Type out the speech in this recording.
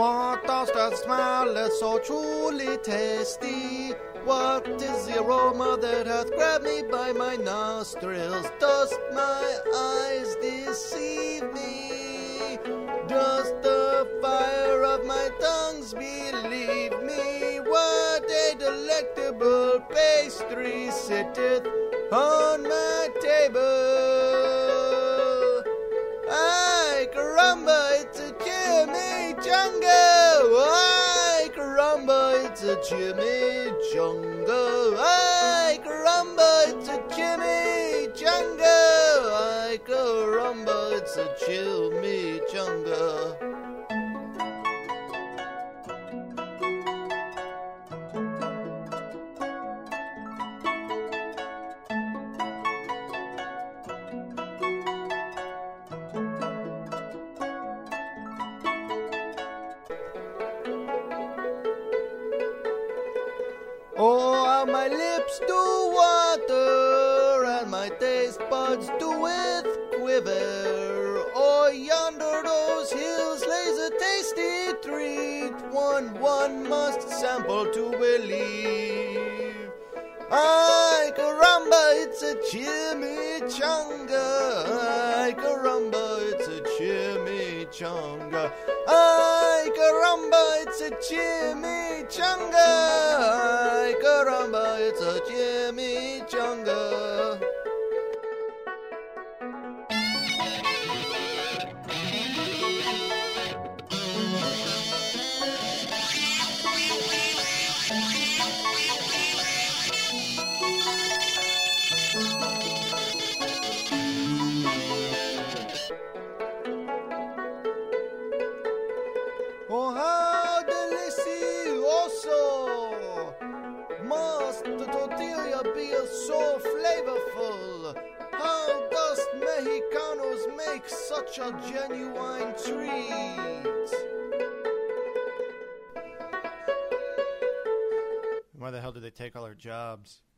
What does that smell that's so truly tasty? What is the aroma that hath grabbed me by my nostrils? Does my eyes deceive me? Does the fire of my tongues believe me? What a delectable pastry sitteth on my table. Ay, caramba, it's a chimichanga. Ay, caramba, it's a chimichanga. Ay, caramba, it's a chimichanga. Ay, caramba, it's a chimichanga. Oh, how my lips do water, and my taste buds do with quiver. Oh, yonder those hills lays a tasty treat, one must sample to believe. Ay, caramba, it's a chimichanga. Ay, caramba, it's a chimichanga. Ay, caramba, it's a chimichanga. Ay, caramba, it's a chimichanga. Oh, how delicioso! Must the tortilla be so flavorful? How does Mexicanos make such a genuine treat? Why the hell did they take all our jobs?